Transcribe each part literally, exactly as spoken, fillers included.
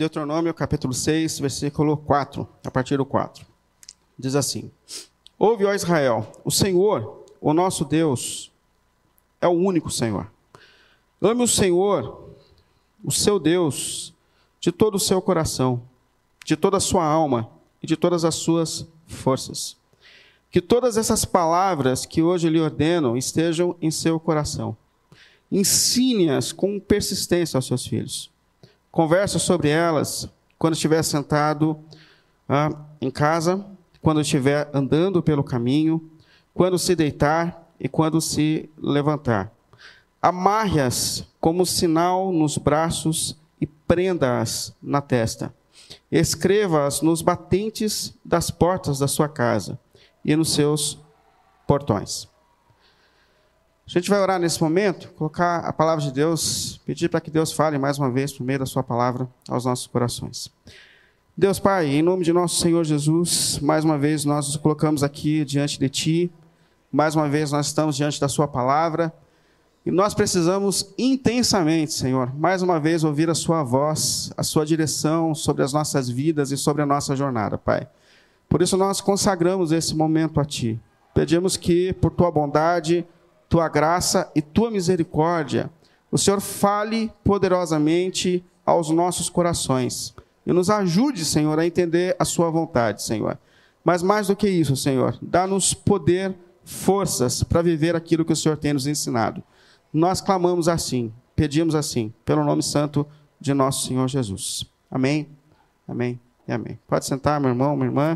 Deuteronômio, capítulo seis, versículo quatro, a partir do quatro. Diz assim: Ouve, ó Israel, o Senhor, o nosso Deus, é o único Senhor. Ame o Senhor, o seu Deus, de todo o seu coração, de toda a sua alma e de todas as suas forças. Que todas essas palavras que hoje lhe ordeno estejam em seu coração. Ensine-as com persistência aos seus filhos. Converse sobre elas quando estiver sentado ah, em casa, quando estiver andando pelo caminho, quando se deitar e quando se levantar. Amarre-as como sinal nos braços e prenda-as na testa. Escreva-as nos batentes das portas da sua casa e nos seus portões. A gente vai orar nesse momento, colocar a palavra de Deus, pedir para que Deus fale mais uma vez por meio da sua palavra aos nossos corações. Deus Pai, em nome de nosso Senhor Jesus, mais uma vez nós nos colocamos aqui diante de Ti, mais uma vez nós estamos diante da sua palavra, e nós precisamos intensamente, Senhor, mais uma vez ouvir a sua voz, a sua direção sobre as nossas vidas e sobre a nossa jornada, Pai. Por isso nós consagramos esse momento a Ti. Pedimos que, por Tua bondade, Tua graça e Tua misericórdia, o Senhor fale poderosamente aos nossos corações e nos ajude, Senhor, a entender a Sua vontade, Senhor. Mas mais do que isso, Senhor, dá-nos poder, forças para viver aquilo que o Senhor tem nos ensinado. Nós clamamos assim, pedimos assim, pelo nome santo de nosso Senhor Jesus. Amém, amém e amém. Pode sentar, meu irmão, minha irmã.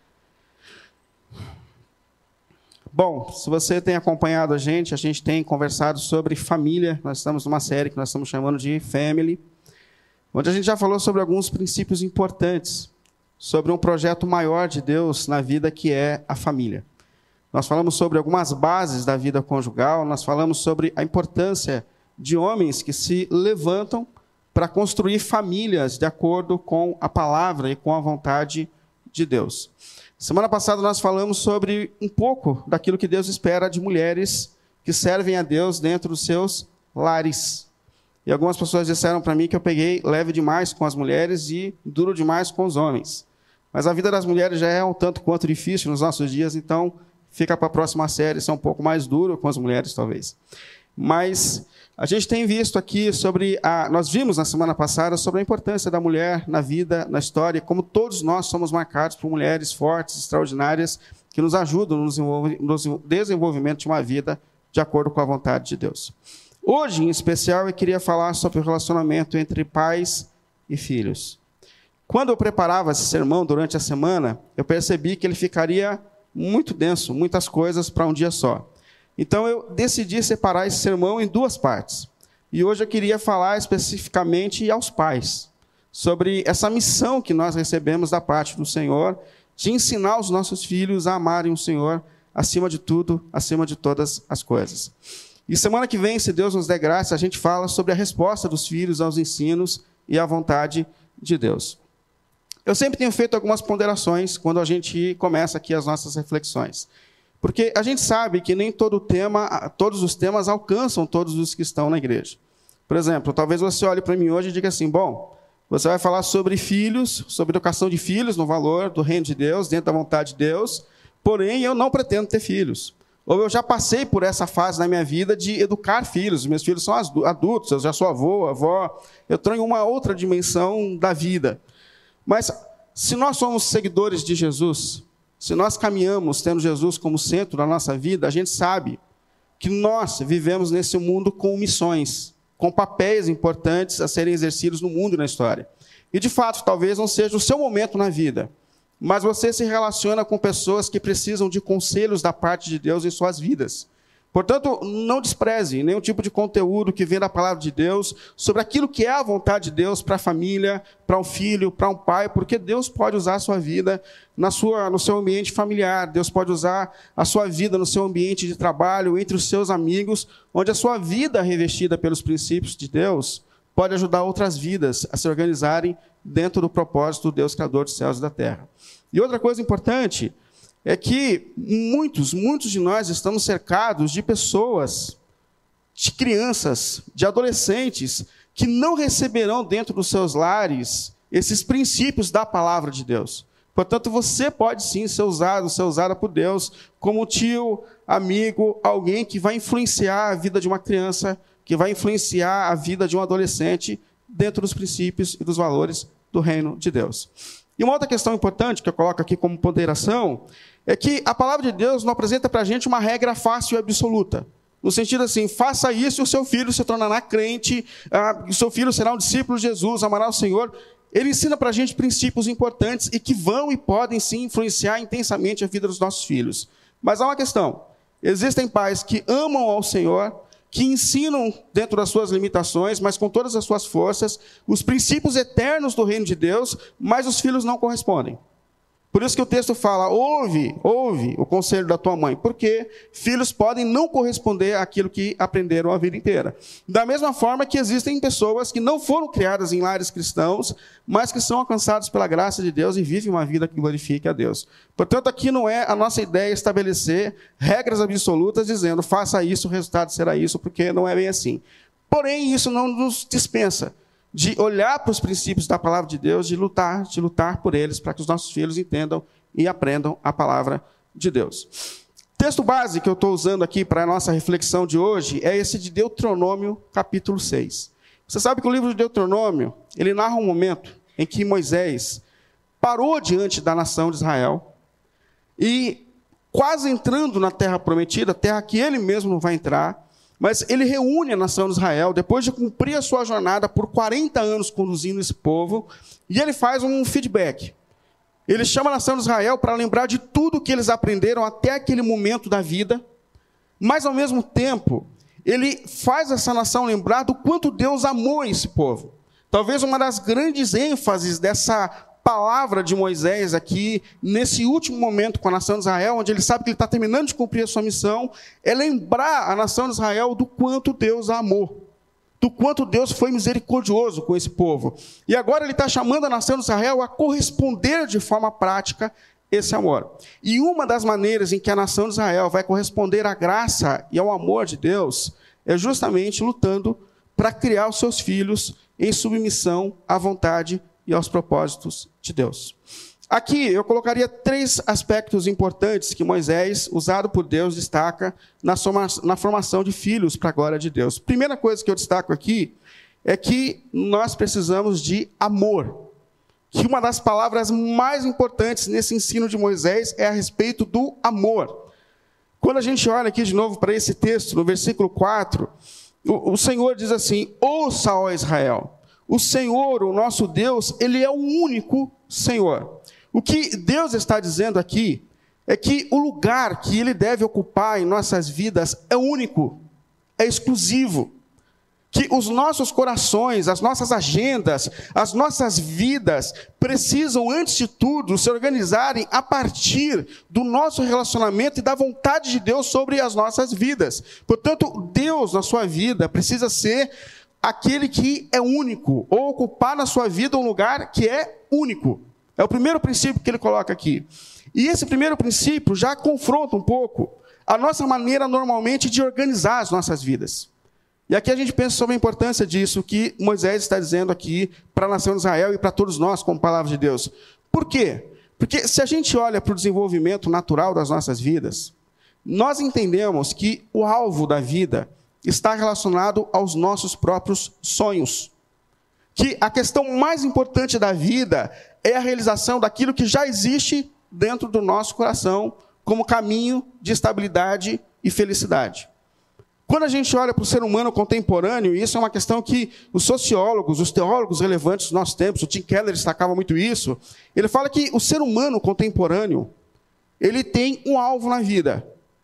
Bom, se você tem acompanhado a gente, a gente tem conversado sobre família. Nós estamos numa série que nós estamos chamando de Family, onde a gente já falou sobre alguns princípios importantes, sobre um projeto maior de Deus na vida que é a família. Nós falamos sobre algumas bases da vida conjugal, nós falamos sobre a importância de homens que se levantam para construir famílias de acordo com a palavra e com a vontade de Deus. Semana passada nós falamos sobre um pouco daquilo que Deus espera de mulheres que servem a Deus dentro dos seus lares. E algumas pessoas disseram para mim que eu peguei leve demais com as mulheres e duro demais com os homens. Mas a vida das mulheres já é um tanto quanto difícil nos nossos dias, então fica para a próxima série ser um pouco mais duro com as mulheres, talvez. Mas a gente tem visto aqui sobre, a, nós vimos na semana passada sobre a importância da mulher na vida, na história, como todos nós somos marcados por mulheres fortes, extraordinárias, que nos ajudam no desenvolvimento de uma vida de acordo com a vontade de Deus. Hoje, em especial, eu queria falar sobre o relacionamento entre pais e filhos. Quando eu preparava esse sermão durante a semana, eu percebi que ele ficaria muito denso, muitas coisas para um dia só. Então, eu decidi separar esse sermão em duas partes. E hoje eu queria falar especificamente aos pais, sobre essa missão que nós recebemos da parte do Senhor, de ensinar os nossos filhos a amarem o Senhor acima de tudo, acima de todas as coisas. E semana que vem, se Deus nos der graça, a gente fala sobre a resposta dos filhos aos ensinos e à vontade de Deus. Eu sempre tenho feito algumas ponderações quando a gente começa aqui as nossas reflexões. Porque a gente sabe que nem todo tema, todos os temas alcançam todos os que estão na igreja. Por exemplo, talvez você olhe para mim hoje e diga assim, bom, você vai falar sobre filhos, sobre educação de filhos no valor do reino de Deus, dentro da vontade de Deus, porém eu não pretendo ter filhos. Ou eu já passei por essa fase na minha vida de educar filhos, meus filhos são adultos, eu já sou avô, avó, eu estou em uma outra dimensão da vida. Mas se nós somos seguidores de Jesus, se nós caminhamos tendo Jesus como centro da nossa vida, a gente sabe que nós vivemos nesse mundo com missões, com papéis importantes a serem exercidos no mundo e na história. E, de fato, talvez não seja o seu momento na vida, mas você se relaciona com pessoas que precisam de conselhos da parte de Deus em suas vidas. Portanto, não despreze nenhum tipo de conteúdo que vem da palavra de Deus sobre aquilo que é a vontade de Deus para a família, para um filho, para um pai, porque Deus pode usar a sua vida na sua, no seu ambiente familiar, Deus pode usar a sua vida no seu ambiente de trabalho, entre os seus amigos, onde a sua vida revestida pelos princípios de Deus pode ajudar outras vidas a se organizarem dentro do propósito do Deus Criador dos céus e da terra. E outra coisa importante é que muitos, muitos de nós estamos cercados de pessoas, de crianças, de adolescentes, que não receberão dentro dos seus lares esses princípios da palavra de Deus. Portanto, você pode sim ser usado, ser usada por Deus como tio, amigo, alguém que vai influenciar a vida de uma criança, que vai influenciar a vida de um adolescente dentro dos princípios e dos valores do reino de Deus. E uma outra questão importante que eu coloco aqui como ponderação é que a palavra de Deus não apresenta para a gente uma regra fácil e absoluta. No sentido assim, faça isso e o seu filho se tornará crente, ah, o seu filho será um discípulo de Jesus, amará o Senhor. Ele ensina para a gente princípios importantes e que vão e podem sim influenciar intensamente a vida dos nossos filhos. Mas há uma questão. Existem pais que amam ao Senhor, que ensinam dentro das suas limitações, mas com todas as suas forças, os princípios eternos do reino de Deus, mas os filhos não correspondem. Por isso que o texto fala, ouve, ouve o conselho da tua mãe, porque filhos podem não corresponder àquilo que aprenderam a vida inteira. Da mesma forma que existem pessoas que não foram criadas em lares cristãos, mas que são alcançados pela graça de Deus e vivem uma vida que glorifique a Deus. Portanto, aqui não é a nossa ideia estabelecer regras absolutas dizendo, faça isso, o resultado será isso, porque não é bem assim. Porém, isso não nos dispensa de olhar para os princípios da palavra de Deus, de lutar, de lutar por eles, para que os nossos filhos entendam e aprendam a palavra de Deus. O texto base que eu estou usando aqui para a nossa reflexão de hoje é esse de Deuteronômio, capítulo seis. Você sabe que o livro de Deuteronômio, ele narra um momento em que Moisés parou diante da nação de Israel e, quase entrando na terra prometida, terra que ele mesmo não vai entrar, mas ele reúne a nação de Israel, depois de cumprir a sua jornada por quarenta anos conduzindo esse povo, e ele faz um feedback. Ele chama a nação de Israel para lembrar de tudo que eles aprenderam até aquele momento da vida, mas, ao mesmo tempo, ele faz essa nação lembrar do quanto Deus amou esse povo. Talvez uma das grandes ênfases dessa palavra de Moisés aqui, nesse último momento com a nação de Israel, onde ele sabe que ele está terminando de cumprir a sua missão, é lembrar a nação de Israel do quanto Deus a amou, do quanto Deus foi misericordioso com esse povo. E agora ele está chamando a nação de Israel a corresponder de forma prática esse amor. E uma das maneiras em que a nação de Israel vai corresponder à graça e ao amor de Deus é justamente lutando para criar os seus filhos em submissão à vontade e aos propósitos de Deus. Aqui eu colocaria três aspectos importantes que Moisés, usado por Deus, destaca na, soma, na formação de filhos para a glória de Deus. Primeira coisa que eu destaco aqui é que nós precisamos de amor. Que uma das palavras mais importantes nesse ensino de Moisés é a respeito do amor. Quando a gente olha aqui de novo para esse texto, no versículo quatro, o, o Senhor diz assim, ouça, ó Israel, o Senhor, o nosso Deus, ele é o único Senhor. O que Deus está dizendo aqui é que o lugar que ele deve ocupar em nossas vidas é único, é exclusivo. Que os nossos corações, as nossas agendas, as nossas vidas precisam, antes de tudo, se organizarem a partir do nosso relacionamento e da vontade de Deus sobre as nossas vidas. Portanto, Deus na sua vida precisa ser aquele que é único, ou ocupar na sua vida um lugar que é único. É o primeiro princípio que ele coloca aqui. E esse primeiro princípio já confronta um pouco a nossa maneira normalmente de organizar as nossas vidas. E aqui a gente pensa sobre a importância disso que Moisés está dizendo aqui para a nação de Israel e para todos nós como palavra de Deus. Por quê? Porque se a gente olha para o desenvolvimento natural das nossas vidas, nós entendemos que o alvo da vida está relacionado aos nossos próprios sonhos. Que a questão mais importante da vida é a realização daquilo que já existe dentro do nosso coração como caminho de estabilidade e felicidade. Quando a gente olha para o ser humano contemporâneo, e isso é uma questão que os sociólogos, os teólogos relevantes dos nossos tempos, o Tim Keller destacava muito isso, ele fala que o ser humano contemporâneo, ele tem um alvo na vida,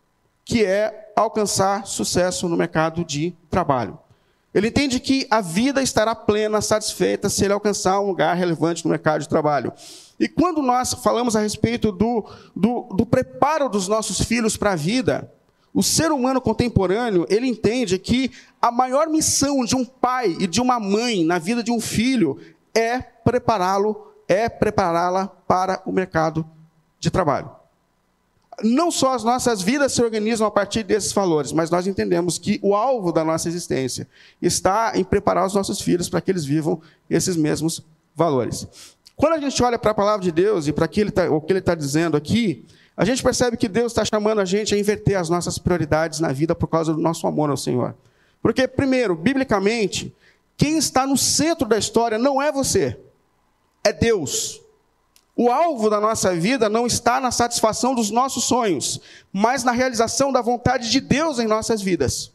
que é alcançar sucesso no mercado de trabalho. Ele entende que a vida estará plena, satisfeita, se ele alcançar um lugar relevante no mercado de trabalho. E quando nós falamos a respeito do, do, do preparo dos nossos filhos para a vida, o ser humano contemporâneo, ele entende que a maior missão de um pai e de uma mãe na vida de um filho é prepará-lo, é prepará-la para o mercado de trabalho. Não só as nossas vidas se organizam a partir desses valores, mas nós entendemos que o alvo da nossa existência está em preparar os nossos filhos para que eles vivam esses mesmos valores. Quando a gente olha para a palavra de Deus e para tá, o que ele está dizendo aqui, a gente percebe que Deus está chamando a gente a inverter as nossas prioridades na vida por causa do nosso amor ao Senhor. Porque, primeiro, biblicamente, quem está no centro da história não é você, é Deus. O alvo da nossa vida não está na satisfação dos nossos sonhos, mas na realização da vontade de Deus em nossas vidas.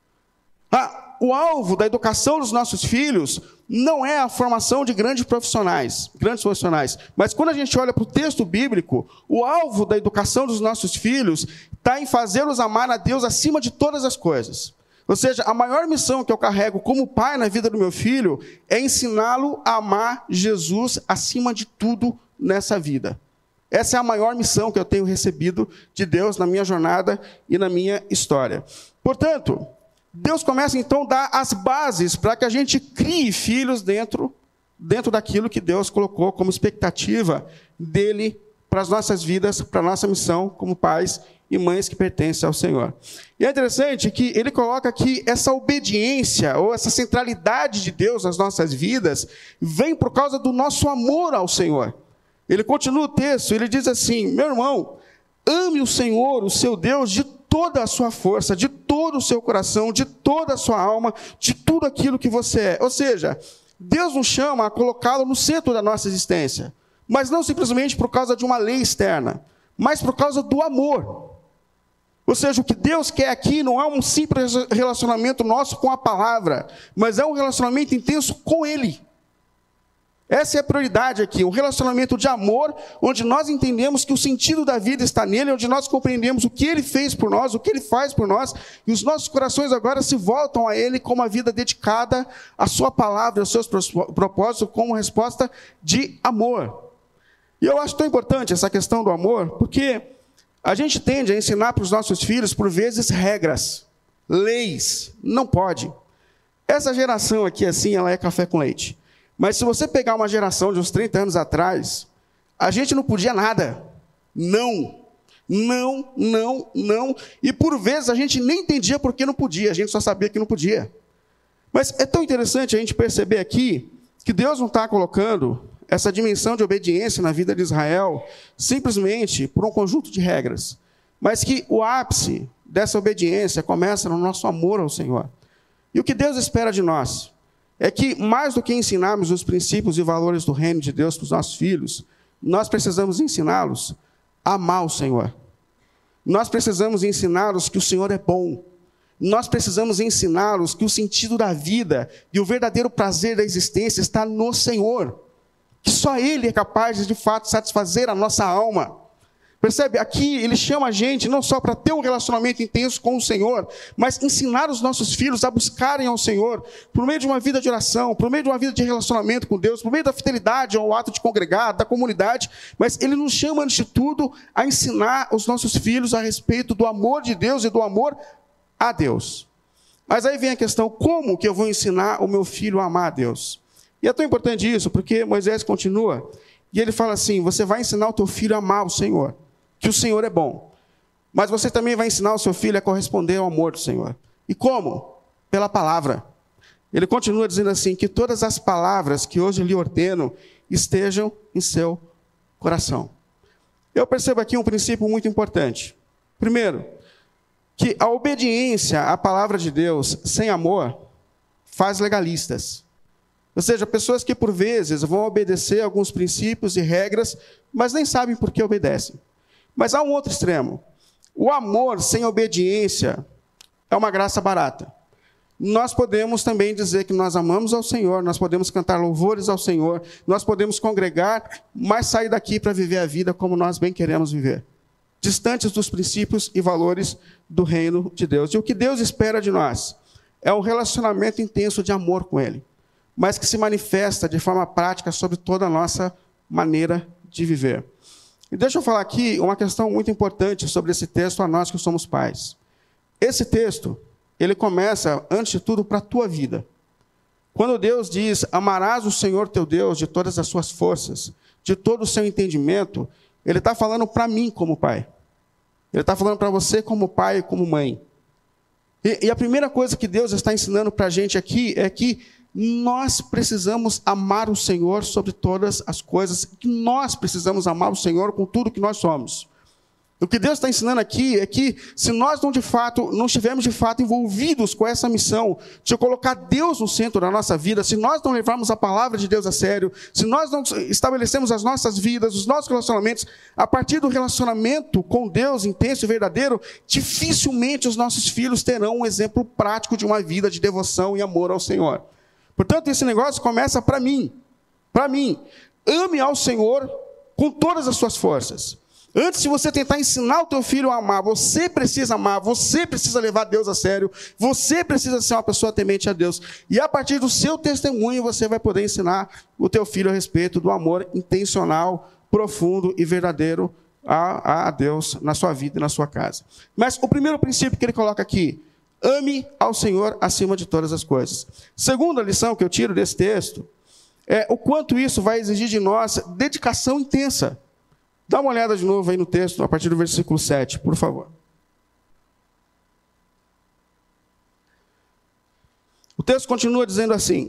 Ah, o alvo da educação dos nossos filhos não é a formação de grandes profissionais, grandes profissionais, mas quando a gente olha para o texto bíblico, o alvo da educação dos nossos filhos está em fazê-los amar a Deus acima de todas as coisas. Ou seja, a maior missão que eu carrego como pai na vida do meu filho é ensiná-lo a amar Jesus acima de tudo nessa vida. Essa é a maior missão que eu tenho recebido de Deus na minha jornada e na minha história. Portanto, Deus começa então a dar as bases para que a gente crie filhos dentro, dentro daquilo que Deus colocou como expectativa dele para as nossas vidas, para a nossa missão como pais e mães que pertencem ao Senhor. E é interessante que ele coloca aqui essa obediência, ou essa centralidade de Deus nas nossas vidas, vem por causa do nosso amor ao Senhor. Ele continua o texto, ele diz assim: meu irmão, ame o Senhor, o seu Deus, de toda a sua força, de todo o seu coração, de toda a sua alma, de tudo aquilo que você é. Ou seja, Deus nos chama a colocá-lo no centro da nossa existência, mas não simplesmente por causa de uma lei externa, mas por causa do amor. Ou seja, o que Deus quer aqui não é um simples relacionamento nosso com a palavra, mas é um relacionamento intenso com Ele. Essa é a prioridade aqui, um relacionamento de amor, onde nós entendemos que o sentido da vida está nele, onde nós compreendemos o que Ele fez por nós, o que Ele faz por nós, e os nossos corações agora se voltam a Ele como uma vida dedicada à sua palavra, aos seus propósitos, como resposta de amor. E eu acho tão importante essa questão do amor, porque a gente tende a ensinar para os nossos filhos, por vezes, regras, leis, não pode. Essa geração aqui, assim, ela é café com leite. Mas se você pegar uma geração de uns trinta anos atrás, a gente não podia nada. Não, não, não, não. E por vezes a gente nem entendia por que não podia, a gente só sabia que não podia. Mas é tão interessante a gente perceber aqui que Deus não está colocando essa dimensão de obediência na vida de Israel simplesmente por um conjunto de regras, mas que o ápice dessa obediência começa no nosso amor ao Senhor. E o que Deus espera de nós é que, mais do que ensinarmos os princípios e valores do reino de Deus para os nossos filhos, nós precisamos ensiná-los a amar o Senhor. Nós precisamos ensiná-los que o Senhor é bom. Nós precisamos ensiná-los que o sentido da vida e o verdadeiro prazer da existência está no Senhor. Que só Ele é capaz de, de fato, satisfazer a nossa alma. Percebe? Aqui ele chama a gente não só para ter um relacionamento intenso com o Senhor, mas ensinar os nossos filhos a buscarem ao Senhor por meio de uma vida de oração, por meio de uma vida de relacionamento com Deus, por meio da fidelidade ao ato de congregar, da comunidade, mas ele nos chama, antes de tudo, a ensinar os nossos filhos a respeito do amor de Deus e do amor a Deus. Mas aí vem a questão, como que eu vou ensinar o meu filho a amar a Deus? E é tão importante isso, porque Moisés continua, e ele fala assim: você vai ensinar o teu filho a amar o Senhor, que o Senhor é bom, mas você também vai ensinar o seu filho a corresponder ao amor do Senhor. E como? Pela palavra. Ele continua dizendo assim, que todas as palavras que hoje lhe ordeno estejam em seu coração. Eu percebo aqui um princípio muito importante. Primeiro, que a obediência à palavra de Deus sem amor faz legalistas. Ou seja, pessoas que por vezes vão obedecer a alguns princípios e regras, mas nem sabem por que obedecem. Mas há um outro extremo. O amor sem obediência é uma graça barata. Nós podemos também dizer que nós amamos ao Senhor, nós podemos cantar louvores ao Senhor, nós podemos congregar, mas sair daqui para viver a vida como nós bem queremos viver, distantes dos princípios e valores do reino de Deus. E o que Deus espera de nós é um relacionamento intenso de amor com Ele, mas que se manifesta de forma prática sobre toda a nossa maneira de viver. E deixa eu falar aqui uma questão muito importante sobre esse texto a nós que somos pais. Esse texto, ele começa, antes de tudo, para a tua vida. Quando Deus diz, amarás o Senhor teu Deus de todas as suas forças, de todo o seu entendimento, Ele está falando para mim como pai. Ele está falando para você como pai e como mãe. E, e a primeira coisa que Deus está ensinando para a gente aqui é que nós precisamos amar o Senhor sobre todas as coisas, que nós precisamos amar o Senhor com tudo que nós somos. O que Deus está ensinando aqui é que, se nós não, de fato, não estivermos de fato envolvidos com essa missão de colocar Deus no centro da nossa vida, se nós não levarmos a palavra de Deus a sério, se nós não estabelecemos as nossas vidas, os nossos relacionamentos, a partir do relacionamento com Deus intenso e verdadeiro, dificilmente os nossos filhos terão um exemplo prático de uma vida de devoção e amor ao Senhor. Portanto, esse negócio começa para mim. Para mim. Ame ao Senhor com todas as suas forças. Antes de você tentar ensinar o teu filho a amar, você precisa amar, você precisa levar Deus a sério, você precisa ser uma pessoa temente a Deus. E a partir do seu testemunho, você vai poder ensinar o teu filho a respeito do amor intencional, profundo e verdadeiro a, a Deus na sua vida e na sua casa. Mas o primeiro princípio que ele coloca aqui, ame ao Senhor acima de todas as coisas. Segunda lição que eu tiro desse texto é o quanto isso vai exigir de nós dedicação intensa. Dá uma olhada de novo aí no texto, a partir do versículo sete, por favor. O texto continua dizendo assim: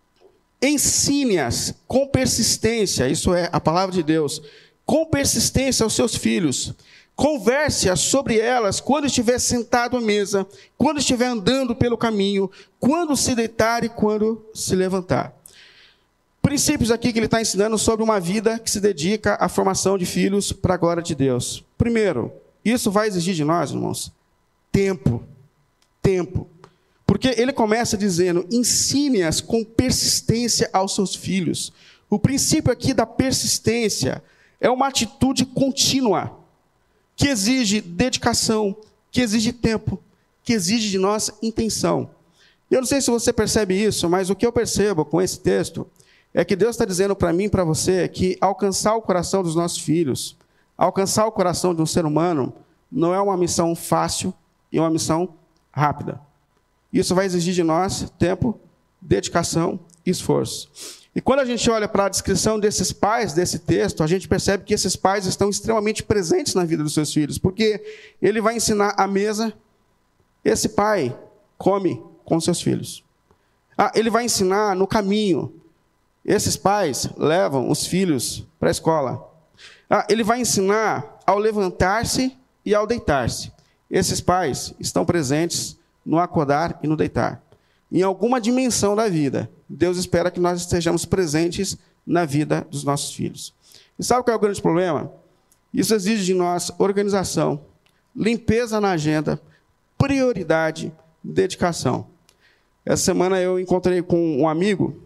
ensine-as com persistência, isso é a palavra de Deus, com persistência aos seus filhos. Converse sobre elas quando estiver sentado à mesa, quando estiver andando pelo caminho, quando se deitar e quando se levantar. Princípios aqui que ele está ensinando sobre uma vida que se dedica à formação de filhos para a glória de Deus. Primeiro, isso vai exigir de nós, irmãos, tempo. Tempo. Porque ele começa dizendo, ensine-as com persistência aos seus filhos. O princípio aqui da persistência é uma atitude contínua, que exige dedicação, que exige tempo, que exige de nós intenção. Eu não sei se você percebe isso, mas o que eu percebo com esse texto é que Deus está dizendo para mim e para você que alcançar o coração dos nossos filhos, alcançar o coração de um ser humano, não é uma missão fácil e uma missão rápida. Isso vai exigir de nós tempo, dedicação e esforço. E quando a gente olha para a descrição desses pais, desse texto, a gente percebe que esses pais estão extremamente presentes na vida dos seus filhos, porque ele vai ensinar à mesa, esse pai come com seus filhos. Ah, ele vai ensinar no caminho, esses pais levam os filhos para a escola. Ah, ele vai ensinar ao levantar-se e ao deitar-se. Esses pais estão presentes no acordar e no deitar. Em alguma dimensão da vida, Deus espera que nós estejamos presentes na vida dos nossos filhos. E sabe qual é o grande problema? Isso exige de nós organização, limpeza na agenda, prioridade, dedicação. Essa semana eu encontrei com um amigo,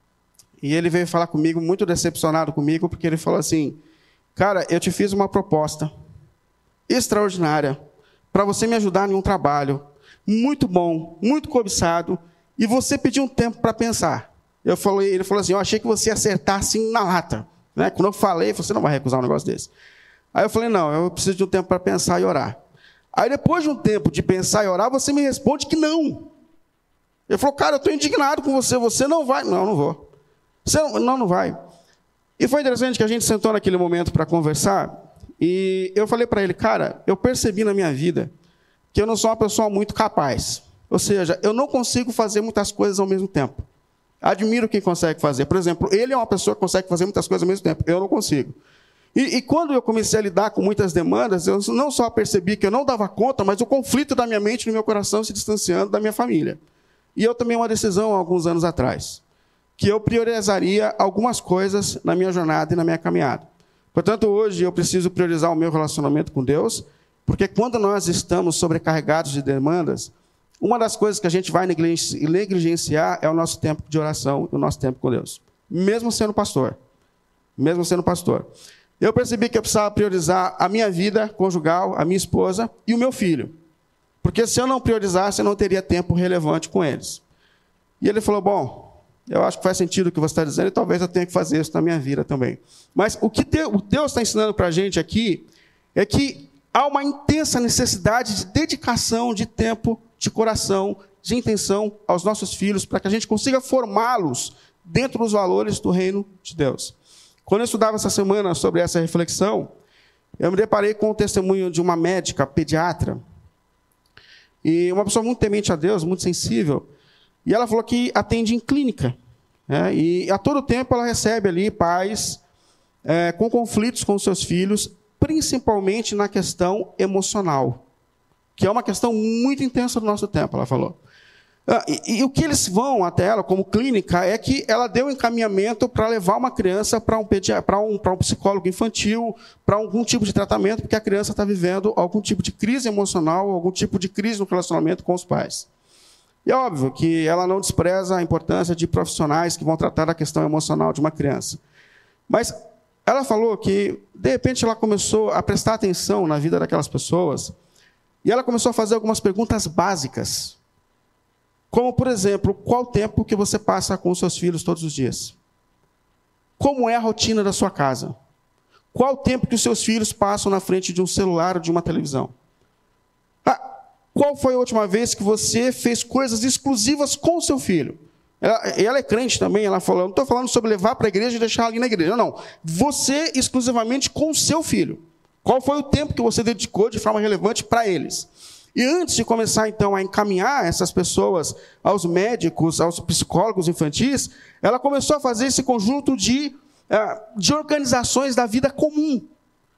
e ele veio falar comigo, muito decepcionado comigo, porque ele falou assim, cara, eu te fiz uma proposta extraordinária para você me ajudar em um trabalho muito bom, muito cobiçado, e você pediu um tempo para pensar. Eu falei, ele falou assim, eu achei que você ia acertar assim na lata. Né? Quando eu falei, você não vai recusar um negócio desse. Aí eu falei, não, eu preciso de um tempo para pensar e orar. Aí depois de um tempo de pensar e orar, você me responde que não. Ele falou, cara, eu estou indignado com você, você não vai. Não, não vou. Você não, não, não vai. E foi interessante que a gente sentou naquele momento para conversar, e eu falei para ele, cara, eu percebi na minha vida que eu não sou uma pessoa muito capaz. Ou seja, eu não consigo fazer muitas coisas ao mesmo tempo. Admiro quem consegue fazer. Por exemplo, ele é uma pessoa que consegue fazer muitas coisas ao mesmo tempo. Eu não consigo. E, e quando eu comecei a lidar com muitas demandas, eu não só percebi que eu não dava conta, mas o conflito da minha mente e do meu coração se distanciando da minha família. E eu tomei uma decisão há alguns anos atrás, que eu priorizaria algumas coisas na minha jornada e na minha caminhada. Portanto, hoje eu preciso priorizar o meu relacionamento com Deus, porque quando nós estamos sobrecarregados de demandas, uma das coisas que a gente vai negligenciar é o nosso tempo de oração e o nosso tempo com Deus. Mesmo sendo pastor. Mesmo sendo pastor. Eu percebi que eu precisava priorizar a minha vida conjugal, a minha esposa e o meu filho. Porque se eu não priorizasse, eu não teria tempo relevante com eles. E ele falou, bom, eu acho que faz sentido o que você está dizendo e talvez eu tenha que fazer isso na minha vida também. Mas o que Deus está ensinando para a gente aqui é que há uma intensa necessidade de dedicação, de tempo, de coração, de intenção aos nossos filhos, para que a gente consiga formá-los dentro dos valores do reino de Deus. Quando eu estudava essa semana sobre essa reflexão, eu me deparei com o testemunho de uma médica pediatra, e uma pessoa muito temente a Deus, muito sensível, E ela falou que atende em clínica. Né? E a todo tempo ela recebe ali pais é, com conflitos com seus filhos, principalmente na questão emocional, que é uma questão muito intensa do nosso tempo, ela falou. E, e o que eles vão até ela, como clínica, é que ela deu encaminhamento para levar uma criança para um, para um, para um psicólogo infantil, para algum tipo de tratamento, porque a criança está vivendo algum tipo de crise emocional, algum tipo de crise no relacionamento com os pais. E é óbvio que ela não despreza a importância de profissionais que vão tratar da questão emocional de uma criança. Mas ela falou que, de repente, ela começou a prestar atenção na vida daquelas pessoas e ela começou a fazer algumas perguntas básicas. Como, por exemplo, qual o tempo que você passa com os seus filhos todos os dias? Como é a rotina da sua casa? Qual o tempo que os seus filhos passam na frente de um celular ou de uma televisão? Ah, qual foi a última vez que você fez coisas exclusivas com o seu filho? Ela, ela é crente também, ela falou, não estou falando sobre levar para a igreja e deixar ali na igreja, não. Você exclusivamente com o seu filho. Qual foi o tempo que você dedicou de forma relevante para eles? E antes de começar, então, a encaminhar essas pessoas aos médicos, aos psicólogos infantis, ela começou a fazer esse conjunto de, de organizações da vida comum.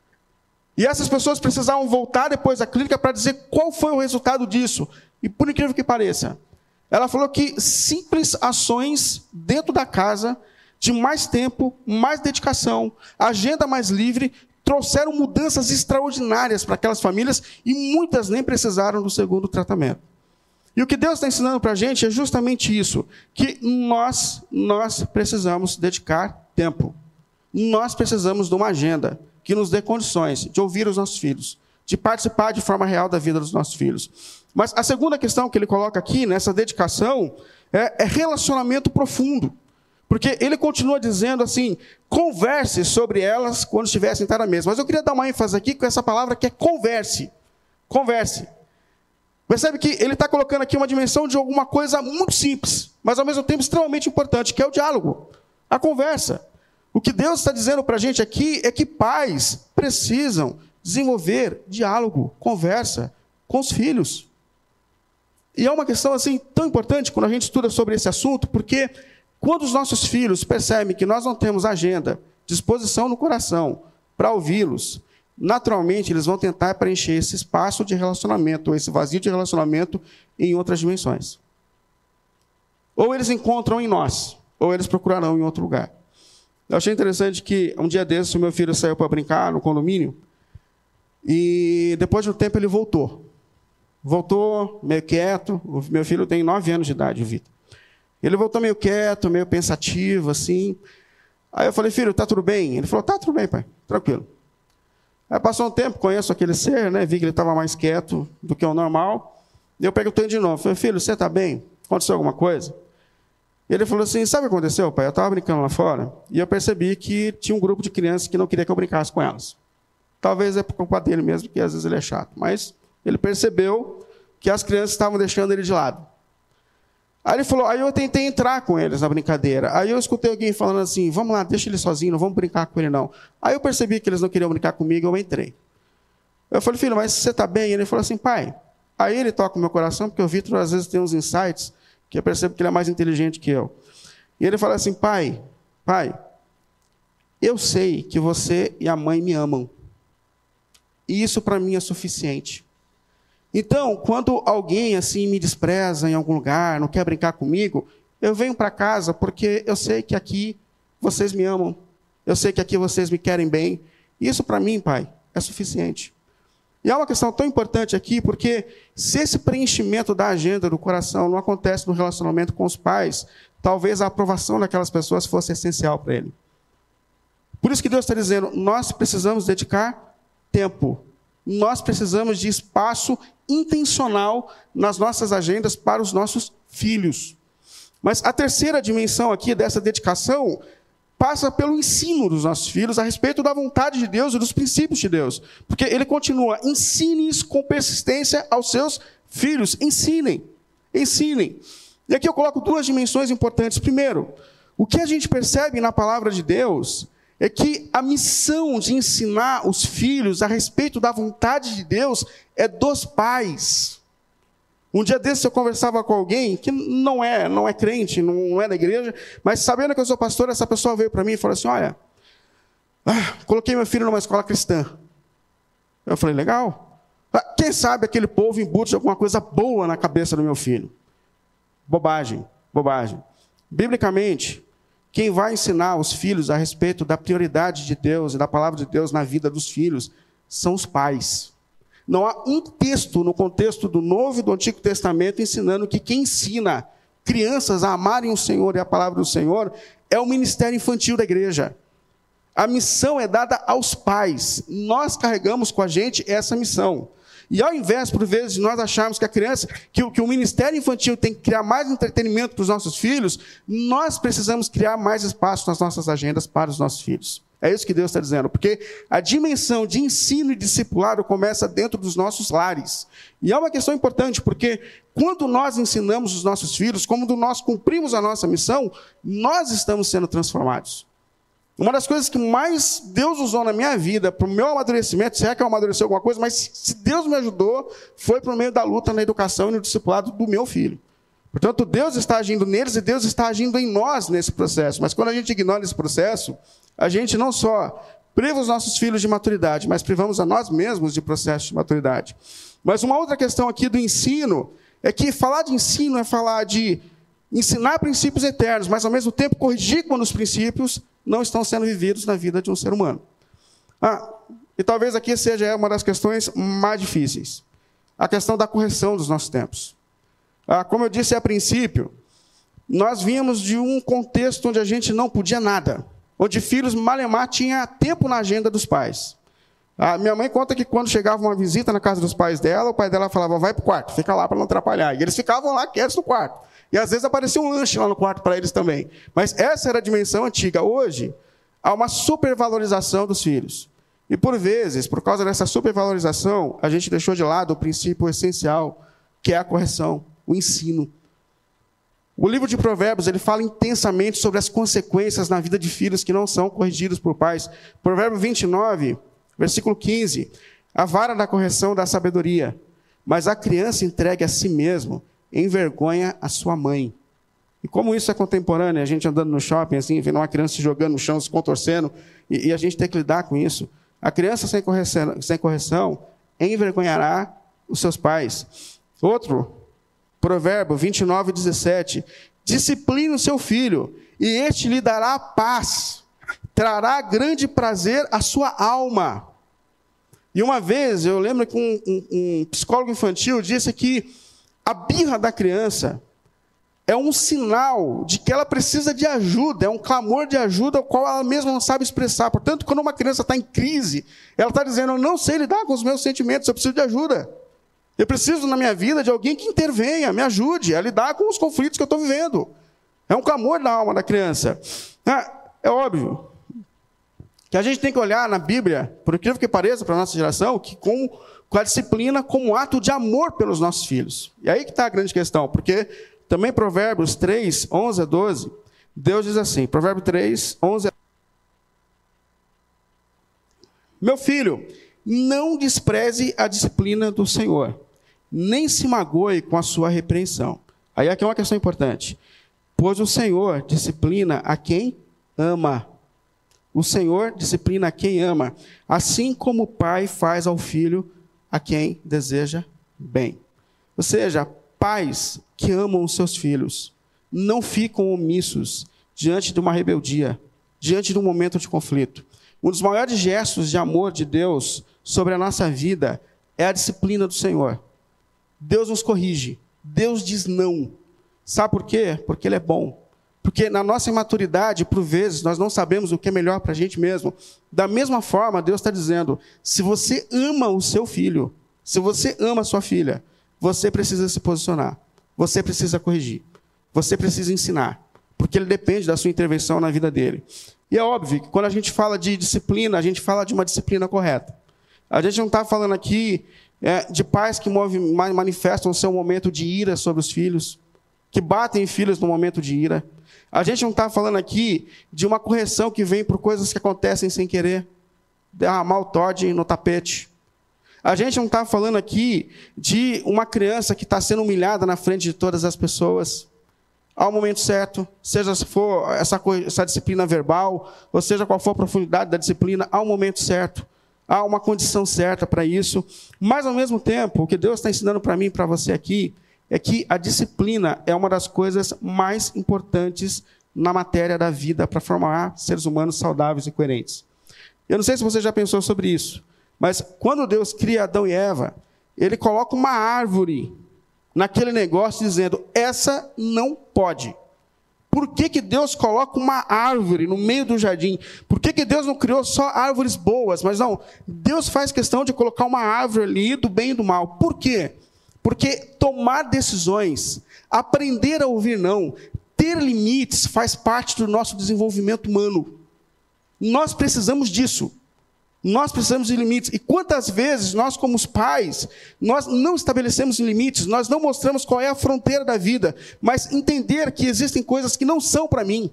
E essas pessoas precisavam voltar depois da clínica para dizer qual foi o resultado disso. E, por incrível que pareça, ela falou que simples ações dentro da casa, de mais tempo, mais dedicação, agenda mais livre, trouxeram mudanças extraordinárias para aquelas famílias e muitas nem precisaram do segundo tratamento. E o que Deus está ensinando para a gente é justamente isso, que nós, nós precisamos dedicar tempo. Nós precisamos de uma agenda que nos dê condições de ouvir os nossos filhos, de participar de forma real da vida dos nossos filhos. Mas a segunda questão que ele coloca aqui, nessa dedicação, é, é relacionamento profundo. Porque ele continua dizendo assim, converse sobre elas quando estiver sentado à mesa. Mas eu queria dar uma ênfase aqui com essa palavra que é converse. Converse. Percebe que ele está colocando aqui uma dimensão de alguma coisa muito simples, mas ao mesmo tempo extremamente importante, que é o diálogo, a conversa. O que Deus está dizendo para a gente aqui é que pais precisam desenvolver diálogo, conversa com os filhos. E é uma questão assim tão importante quando a gente estuda sobre esse assunto, porque quando os nossos filhos percebem que nós não temos agenda, disposição no coração para ouvi-los, naturalmente eles vão tentar preencher esse espaço de relacionamento, ou esse vazio de relacionamento em outras dimensões. Ou eles encontram em nós, ou eles procurarão em outro lugar. Eu achei interessante que um dia desses o meu filho saiu para brincar no condomínio e depois de um tempo ele voltou. Voltou meio quieto, o meu filho tem nove anos de idade, o Vitor. Ele voltou meio quieto, meio pensativo, assim. Aí eu falei, filho, tá tudo bem? Ele falou, tá tudo bem, pai, tranquilo. Aí passou um tempo, conheço aquele ser, né? Vi que ele estava mais quieto do que o normal. E eu perguntei de novo, falei, filho, você está bem? Aconteceu alguma coisa? E ele falou assim, sabe o que aconteceu, pai? Eu estava brincando lá fora e eu percebi que tinha um grupo de crianças que não queria que eu brincasse com elas. Talvez é por culpa dele mesmo, porque às vezes ele é chato. Mas ele percebeu que as crianças estavam deixando ele de lado. Aí ele falou, aí eu tentei entrar com eles na brincadeira. Aí eu escutei alguém falando assim, vamos lá, deixa ele sozinho, não vamos brincar com ele não. Aí eu percebi que eles não queriam brincar comigo e eu entrei. Eu falei, filho, mas você está bem? Ele falou assim, pai. Aí ele toca o meu coração, porque o Vitor às vezes tem uns insights que eu percebo que ele é mais inteligente que eu. E ele fala assim, pai, pai, eu sei que você e a mãe me amam. E isso para mim é suficiente. Então, quando alguém assim me despreza em algum lugar, não quer brincar comigo, eu venho para casa porque eu sei que aqui vocês me amam. Eu sei que aqui vocês me querem bem. E isso para mim, pai, é suficiente. E é uma questão tão importante aqui, porque se esse preenchimento da agenda do coração não acontece no relacionamento com os pais, talvez a aprovação daquelas pessoas fosse essencial para ele. Por isso que Deus está dizendo, nós precisamos dedicar tempo. Nós precisamos de espaço intencional nas nossas agendas para os nossos filhos. Mas a terceira dimensão aqui dessa dedicação passa pelo ensino dos nossos filhos a respeito da vontade de Deus e dos princípios de Deus. Porque ele continua, ensine isso com persistência aos seus filhos. Ensinem, ensinem. E aqui eu coloco duas dimensões importantes. Primeiro, o que a gente percebe na palavra de Deus é que a missão de ensinar os filhos a respeito da vontade de Deus é dos pais. Um dia desses eu conversava com alguém que não é, não é crente, não é da igreja, mas sabendo que eu sou pastor, essa pessoa veio para mim e falou assim, olha, ah, coloquei meu filho numa escola cristã. Eu falei, legal. Ah, quem sabe aquele povo embute alguma coisa boa na cabeça do meu filho. Bobagem, bobagem. Biblicamente, quem vai ensinar os filhos a respeito da prioridade de Deus e da palavra de Deus na vida dos filhos são os pais. Não há um texto no contexto do Novo e do Antigo Testamento ensinando que quem ensina crianças a amarem o Senhor e a palavra do Senhor é o ministério infantil da igreja. A missão é dada aos pais. Nós carregamos com a gente essa missão. E ao invés, por vezes, de nós acharmos que a criança, que, que o ministério infantil tem que criar mais entretenimento para os nossos filhos, nós precisamos criar mais espaço nas nossas agendas para os nossos filhos. É isso que Deus está dizendo, porque a dimensão de ensino e discipulado começa dentro dos nossos lares. E é uma questão importante, porque quando nós ensinamos os nossos filhos, quando nós cumprimos a nossa missão, nós estamos sendo transformados. Uma das coisas que mais Deus usou na minha vida, para o meu amadurecimento, se é que eu amadureci alguma coisa, mas se Deus me ajudou, foi por meio da luta na educação e no discipulado do meu filho. Portanto, Deus está agindo neles e Deus está agindo em nós nesse processo. Mas quando a gente ignora esse processo, a gente não só priva os nossos filhos de maturidade, mas privamos a nós mesmos de processo de maturidade. Mas uma outra questão aqui do ensino é que falar de ensino é falar de ensinar princípios eternos, mas ao mesmo tempo corrigir quando os princípios não estão sendo vividos na vida de um ser humano. Ah, e talvez aqui seja uma das questões mais difíceis. A questão da correção dos nossos tempos. Ah, como eu disse a princípio, nós vínhamos de um contexto onde a gente não podia nada. Onde filhos, malemar, tinha tempo na agenda dos pais. A minha mãe conta que quando chegava uma visita na casa dos pais dela, o pai dela falava, vai para o quarto, fica lá para não atrapalhar. E eles ficavam lá quietos no quarto. E às vezes aparecia um lanche lá no quarto para eles também. Mas essa era a dimensão antiga. Hoje, há uma supervalorização dos filhos. E por vezes, por causa dessa supervalorização, a gente deixou de lado o princípio essencial, que é a correção, o ensino. O livro de Provérbios, ele fala intensamente sobre as consequências na vida de filhos que não são corrigidos por pais. Provérbio vinte e nove, versículo quinze. A vara da correção dá sabedoria, mas a criança entregue a si mesmo envergonha a sua mãe. E como isso é contemporâneo, a gente andando no shopping, assim, vendo uma criança se jogando no chão, se contorcendo, e, e a gente tem que lidar com isso. A criança sem correção, sem correção envergonhará os seus pais. Outro, Provérbio vinte e nove, dezessete. Discipline o seu filho, e este lhe dará paz, trará grande prazer à sua alma. E uma vez, eu lembro que um, um, um psicólogo infantil disse que a birra da criança é um sinal de que ela precisa de ajuda, é um clamor de ajuda, o qual ela mesma não sabe expressar. Portanto, quando uma criança está em crise, ela está dizendo, eu não sei lidar com os meus sentimentos, eu preciso de ajuda. Eu preciso, na minha vida, de alguém que intervenha, me ajude a lidar com os conflitos que eu estou vivendo. É um clamor da alma da criança. É óbvio que a gente tem que olhar na Bíblia, por incrível que pareça, para a nossa geração, que com, com a disciplina como ato de amor pelos nossos filhos. E aí que está a grande questão, porque também Provérbios três, onze a doze, Deus diz assim, Provérbio três, onze a doze. Meu filho, não despreze a disciplina do Senhor, nem se magoe com a sua repreensão. Aí aqui é uma questão importante. Pois o Senhor disciplina a quem ama. O Senhor disciplina a quem ama, assim como o pai faz ao filho a quem deseja bem. Ou seja, pais que amam os seus filhos não ficam omissos diante de uma rebeldia, diante de um momento de conflito. Um dos maiores gestos de amor de Deus sobre a nossa vida é a disciplina do Senhor. Deus nos corrige, Deus diz não. Sabe por quê? Porque Ele é bom. Porque na nossa imaturidade, por vezes, nós não sabemos o que é melhor para a gente mesmo. Da mesma forma, Deus está dizendo, se você ama o seu filho, se você ama a sua filha, você precisa se posicionar, você precisa corrigir, você precisa ensinar, porque ele depende da sua intervenção na vida dele. E é óbvio que quando a gente fala de disciplina, a gente fala de uma disciplina correta. A gente não está falando aqui é, de pais que move, manifestam o seu momento de ira sobre os filhos, que batem em filhos no momento de ira. A gente não está falando aqui de uma correção que vem por coisas que acontecem sem querer, derramar o Todd no tapete. A gente não está falando aqui de uma criança que está sendo humilhada na frente de todas as pessoas, ao momento certo, seja se for essa, essa disciplina verbal, ou seja qual for a profundidade da disciplina, ao momento certo. Há uma condição certa para isso. Mas, ao mesmo tempo, o que Deus está ensinando para mim e para você aqui é que a disciplina é uma das coisas mais importantes na matéria da vida para formar seres humanos saudáveis e coerentes. Eu não sei se você já pensou sobre isso, mas quando Deus cria Adão e Eva, ele coloca uma árvore naquele negócio dizendo, essa não pode. Por que que Deus coloca uma árvore no meio do jardim? Por que que Deus não criou só árvores boas? Mas não, Deus faz questão de colocar uma árvore ali do bem e do mal. Por quê? Porque tomar decisões, aprender a ouvir não, ter limites faz parte do nosso desenvolvimento humano. Nós precisamos disso. Nós precisamos de limites. E quantas vezes nós, como os pais, nós não estabelecemos limites, nós não mostramos qual é a fronteira da vida, mas entender que existem coisas que não são para mim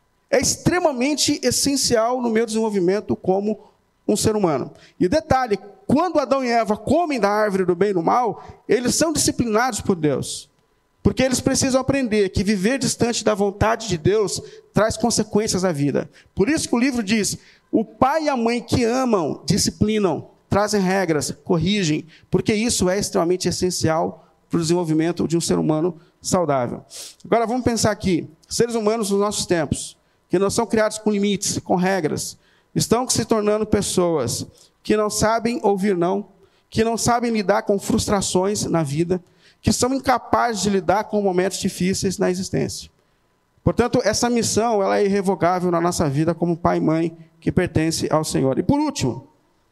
é extremamente essencial no meu desenvolvimento como um ser humano. E detalhe, quando Adão e Eva comem da árvore do bem e do mal, eles são disciplinados por Deus. Porque eles precisam aprender que viver distante da vontade de Deus traz consequências à vida. Por isso que o livro diz, o pai e a mãe que amam, disciplinam, trazem regras, corrigem, porque isso é extremamente essencial para o desenvolvimento de um ser humano saudável. Agora vamos pensar aqui, seres humanos nos nossos tempos, que não são criados com limites, com regras, estão se tornando pessoas que não sabem ouvir não, que não sabem lidar com frustrações na vida, que são incapazes de lidar com momentos difíceis na existência. Portanto, essa missão ela é irrevogável na nossa vida como pai e mãe que pertence ao Senhor. E por último,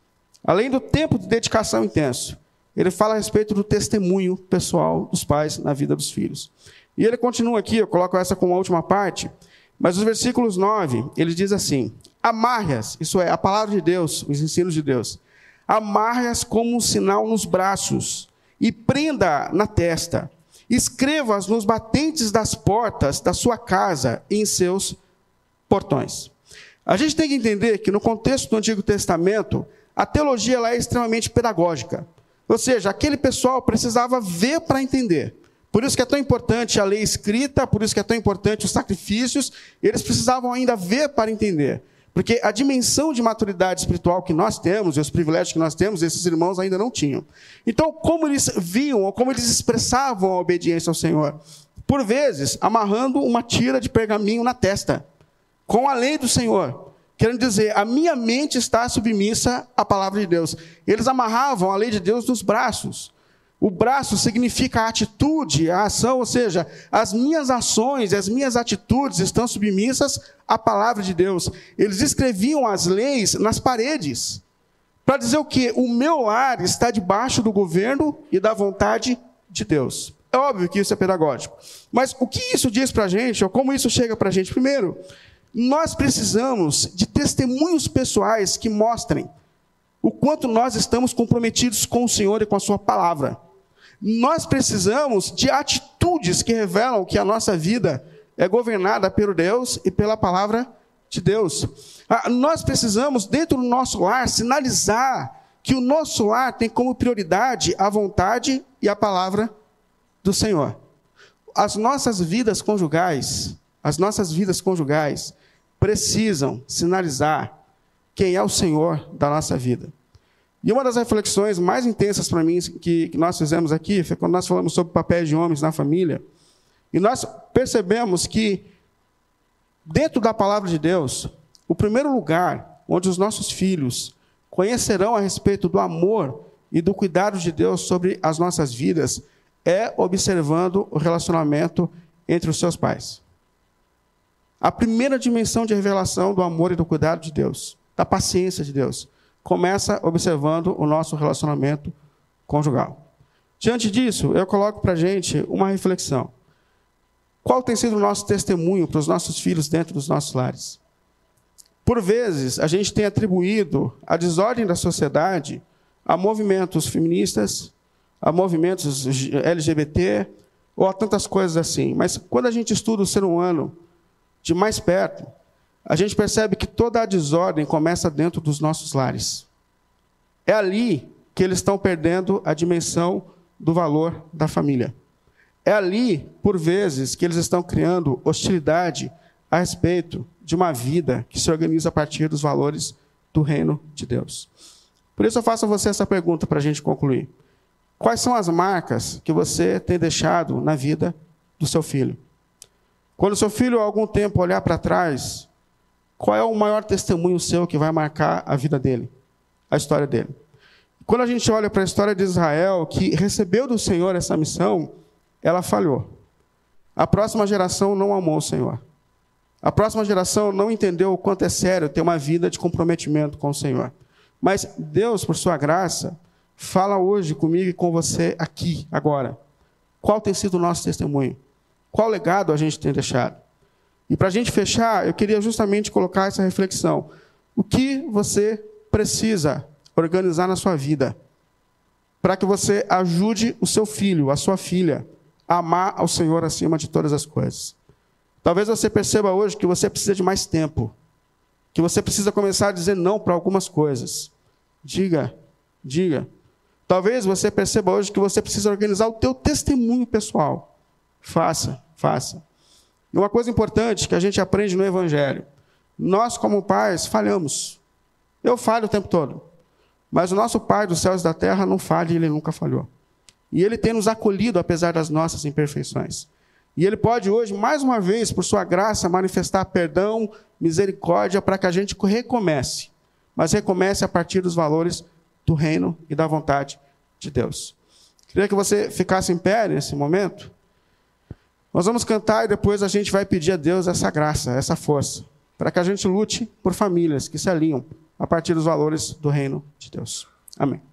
além do tempo de dedicação intenso, ele fala a respeito do testemunho pessoal dos pais na vida dos filhos. E ele continua aqui, eu coloco essa como a última parte, mas os versículos nove, ele diz assim, amarre-as, isso é, a palavra de Deus, os ensinos de Deus, amarre-as como um sinal nos braços e prenda na testa, escreva-as nos batentes das portas da sua casa e em seus portões. A gente tem que entender que no contexto do Antigo Testamento, a teologia ela é extremamente pedagógica. Ou seja, aquele pessoal precisava ver para entender. Por isso que é tão importante a lei escrita, por isso que é tão importante os sacrifícios, eles precisavam ainda ver para entender. Porque a dimensão de maturidade espiritual que nós temos, e os privilégios que nós temos, esses irmãos ainda não tinham. Então, como eles viam, ou como eles expressavam a obediência ao Senhor? Por vezes, amarrando uma tira de pergaminho na testa, com a lei do Senhor. Querendo dizer, a minha mente está submissa à palavra de Deus. Eles amarravam a lei de Deus nos braços. O braço significa a atitude, a ação, ou seja, as minhas ações, as minhas atitudes estão submissas à palavra de Deus. Eles escreviam as leis nas paredes, para dizer o quê? O meu lar está debaixo do governo e da vontade de Deus. É óbvio que isso é pedagógico. Mas o que isso diz para a gente, ou como isso chega para a gente? Primeiro, nós precisamos de testemunhos pessoais que mostrem o quanto nós estamos comprometidos com o Senhor e com a sua palavra. Nós precisamos de atitudes que revelam que a nossa vida é governada pelo Deus e pela palavra de Deus. Nós precisamos, dentro do nosso lar, sinalizar que o nosso lar tem como prioridade a vontade e a palavra do Senhor. As nossas vidas conjugais, as nossas vidas conjugais precisam sinalizar quem é o Senhor da nossa vida. E uma das reflexões mais intensas para mim que, que nós fizemos aqui foi quando nós falamos sobre papéis de homens na família. E nós percebemos que, dentro da palavra de Deus, o primeiro lugar onde os nossos filhos conhecerão a respeito do amor e do cuidado de Deus sobre as nossas vidas é observando o relacionamento entre os seus pais. A primeira dimensão de revelação do amor e do cuidado de Deus, da paciência de Deus, começa observando o nosso relacionamento conjugal. Diante disso, eu coloco para a gente uma reflexão. Qual tem sido o nosso testemunho para os nossos filhos dentro dos nossos lares? Por vezes, a gente tem atribuído a desordem da sociedade a movimentos feministas, a movimentos L G B T, ou a tantas coisas assim. Mas quando a gente estuda o ser humano de mais perto, a gente percebe que toda a desordem começa dentro dos nossos lares. É ali que eles estão perdendo a dimensão do valor da família. É ali, por vezes, que eles estão criando hostilidade a respeito de uma vida que se organiza a partir dos valores do reino de Deus. Por isso eu faço a você essa pergunta para a gente concluir. Quais são as marcas que você tem deixado na vida do seu filho? Quando o seu filho, há algum tempo, olhar para trás, qual é o maior testemunho seu que vai marcar a vida dele, a história dele? Quando a gente olha para a história de Israel, que recebeu do Senhor essa missão, ela falhou. A próxima geração não amou o Senhor. A próxima geração não entendeu o quanto é sério ter uma vida de comprometimento com o Senhor. Mas Deus, por sua graça, fala hoje comigo e com você aqui, agora. Qual tem sido o nosso testemunho? Qual legado a gente tem deixado? E para a gente fechar, eu queria justamente colocar essa reflexão. O que você precisa organizar na sua vida para que você ajude o seu filho, a sua filha, a amar ao Senhor acima de todas as coisas? Talvez você perceba hoje que você precisa de mais tempo, que você precisa começar a dizer não para algumas coisas. Diga, diga. Talvez você perceba hoje que você precisa organizar o teu testemunho pessoal. Faça, faça. E uma coisa importante que a gente aprende no Evangelho. Nós, como pais, falhamos. Eu falho o tempo todo. Mas o nosso Pai dos céus e da terra não falha e Ele nunca falhou. E Ele tem nos acolhido apesar das nossas imperfeições. E Ele pode hoje, mais uma vez, por sua graça, manifestar perdão, misericórdia, para que a gente recomece. Mas recomece a partir dos valores do reino e da vontade de Deus. Queria que você ficasse em pé nesse momento. Nós vamos cantar e depois a gente vai pedir a Deus essa graça, essa força, para que a gente lute por famílias que se alinham a partir dos valores do reino de Deus. Amém.